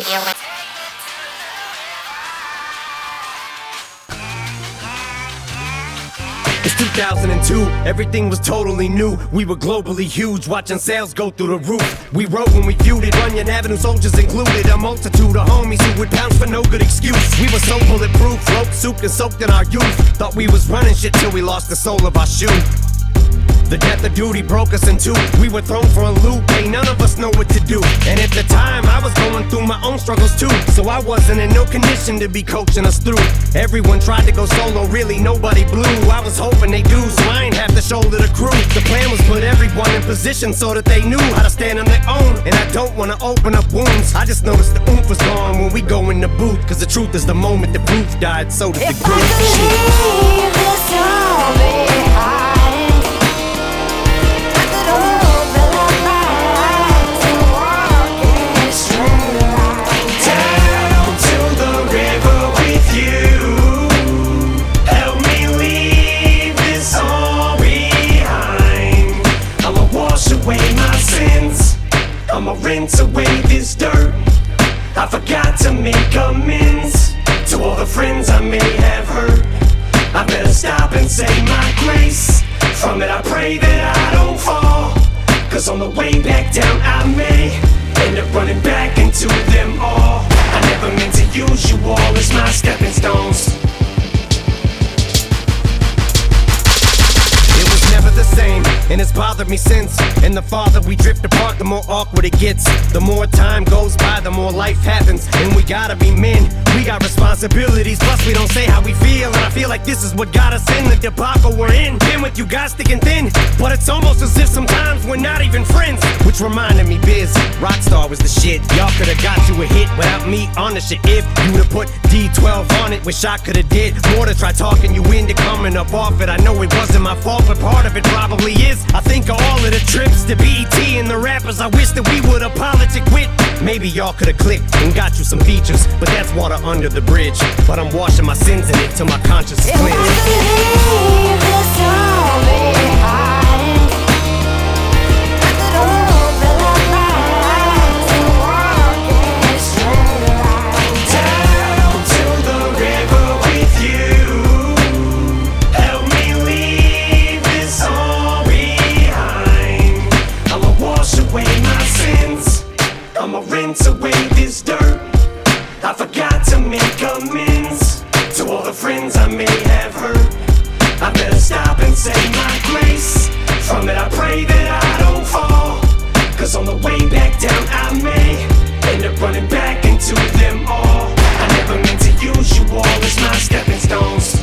It's 2002, everything was totally new. We were globally huge, watching sales go through the roof. We wrote when we feuded, Runyon Avenue soldiers included. A multitude of homies who would pounce for no good excuse. We were so bulletproof, rope souped and soaked in our youth. Thought we was running shit till we lost the sole of our shoe. The death of duty broke us in two. We were thrown for a loop, ain't none of us know what to do. And at the time, I was going through my own struggles too. So I wasn't in no condition to be coaching us through. Everyone tried to go solo, really nobody blew. I was hoping they do, so I ain't have to shoulder the crew. The plan was put everyone in position so that they knew how to stand on their own. And I don't wanna open up wounds, I just noticed the oomph was gone when we go in the booth. Cause the truth is the moment the proof died, so did the group. Leave this all behind. I'ma rinse away this dirt. I forgot to make amends to all the friends I may have hurt. I better stop and say my grace. From it I pray that I don't fall, cause on the way back down I may end up running back into them all. I never meant to use you all as my stepping stones. It was never the same, and it's bothered me since. And the farther we drift apart, the more awkward it gets. The more time goes by, the more life happens. And we gotta be men, we got responsibilities. Plus we don't say how we feel, and I feel like this is what got us in the debacle we're in. Been with you guys thick and thin, but it's almost as if sometimes we're not even friends. Which reminded me, Biz, Rockstar was the shit. Y'all could've got you a hit without me on the shit. If you would've put D12 on it, wish I could've did more to try talking you into coming up off it. I know it wasn't my fault, but part of it probably is. I think of all of the trips to BET and the rappers I wish that we would've politic with. Maybe y'all could've clicked and got you some features, but that's water under the bridge. But I'm washing my sins in it till my conscience is cleansed. Leave this all behind. I could open up my eyes and walk in a straight line. Down to the river with you. Help me leave this all behind. I'ma wash away my sins. I'ma rinse away this dirt. I forgot to make amends to all the friends I may have hurt. I better stop and say my grace. From it I pray that I don't fall, cause on the way back down I may end up running back into them all. I never meant to use you all as my stepping stones.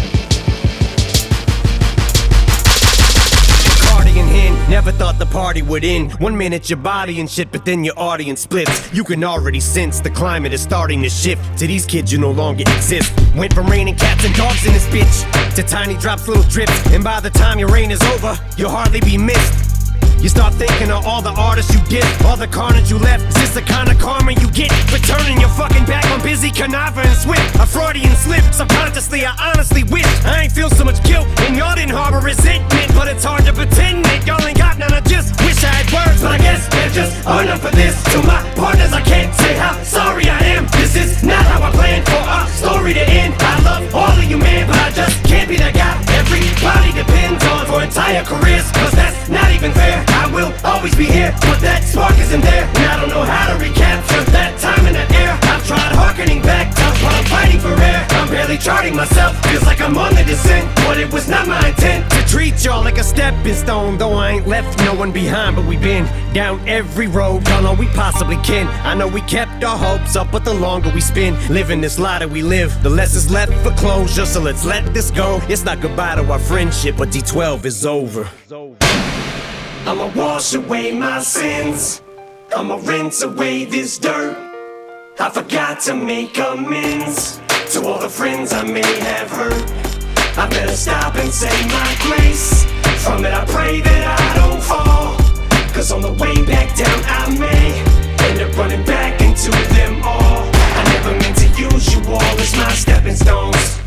Never thought the party would end. 1 minute your body and shit, but then your audience splits. You can already sense the climate is starting to shift. To these kids you no longer exist. Went from raining cats and dogs in this bitch to tiny drops, little drips. And by the time your reign is over, you'll hardly be missed. You start thinking of all the artists you did, all the carnage you left. Is this the kind of karma you get for turning your fucking back on Busy, Canava, and Swift? A Freudian slip, subconsciously I honestly wish I ain't feel so much guilt and y'all didn't harbor resentment. But it's hard to pretend that y'all ain't got none. I just wish I had words, but I guess they're just enough for this. To my partners I can't say how sorry I am. This is not how I planned for our story to end. I love all of you, man, but I just can't be that guy everybody depends on for entire careers, cause that's not even fair. I will always be here, but that spark isn't there. And I don't know how to recapture that time in that air. I've tried harkening back to while I'm fighting for air. I'm barely charting myself, feels like I'm on the descent. But it was not my intent to treat y'all like a stepping stone. Though I ain't left no one behind, but we've been down every road y'all know we possibly can. I know we kept our hopes up, but the longer we spend living this lie that we live, the less is left for closure. So let's let this go. It's not goodbye to our friendship, but D12 is over. I'ma wash away my sins. I'ma rinse away this dirt. I forgot to make amends to all the friends I may have hurt. I better stop and say my grace. From it I pray that I don't fall, cause on the way back down I may end up running back into them all. I never meant to use you all as my stepping stones.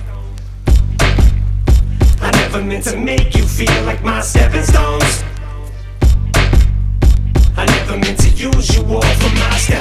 I never meant to make you feel like my stepping stones. I never meant to use you all for my stepping stones.